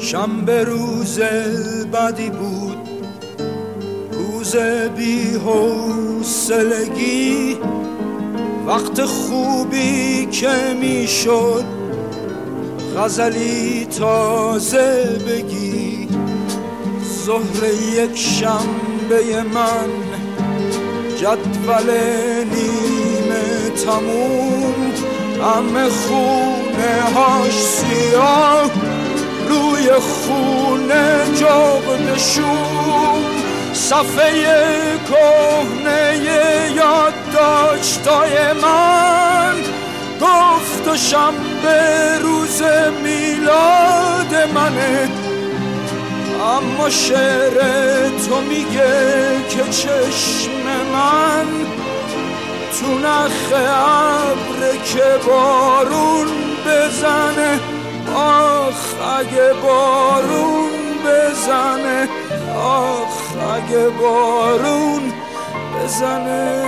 شنبه روز بدی بود، روز بی حوصلگی، وقت خوبی که میشد غزلی تازه بگی. ظهر یک شنبه من، جدول نیمه تموم، همه خونه هاش سیاه، روی خونه جغدشون، صفحه کهنه یادداشتای من گفت و شنبه روز میلاد منه. اما شعر تو میگه که چشم من تو نخ ابر که بارون بزنه. آخ اگه بارون بزنه، آخ اگه بارون بزنه.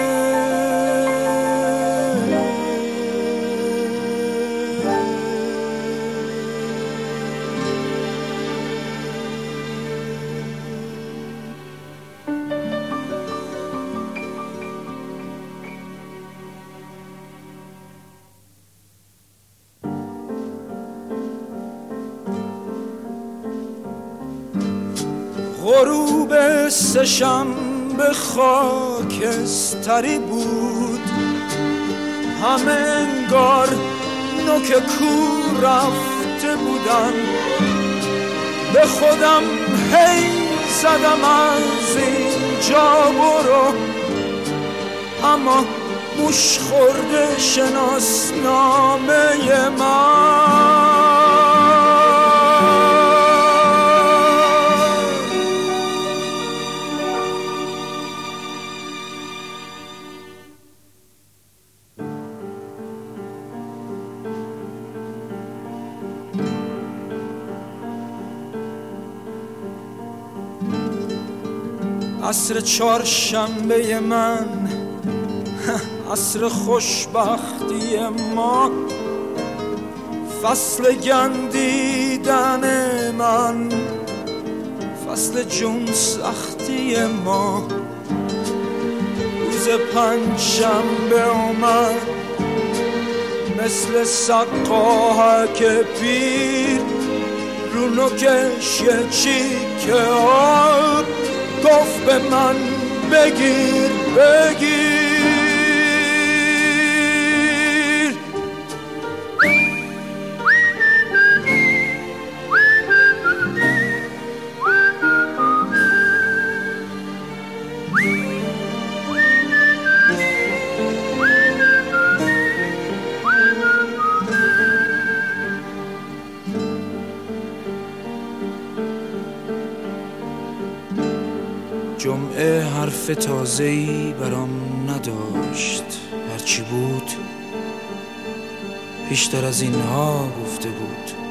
غروب سه‌شنبه خاکستری بود، همه انگار نوک کو رفته بودن. به خودم هی زدم از اینجا برو، اما موش خورده شناسنامه من. عصر چهارشنبه من، عصر خوشبختی ما، فصل گندیدن من، فصل جون سختی ما. روز پنجشنبه اومد مثل سقاهک پیر، رو نوکش یه چیک آب گفت به من بگیر بگیر. جمعه حرف تازه‌ای برام نداشت، هرچی بود پیشتر از اینها گفته بود.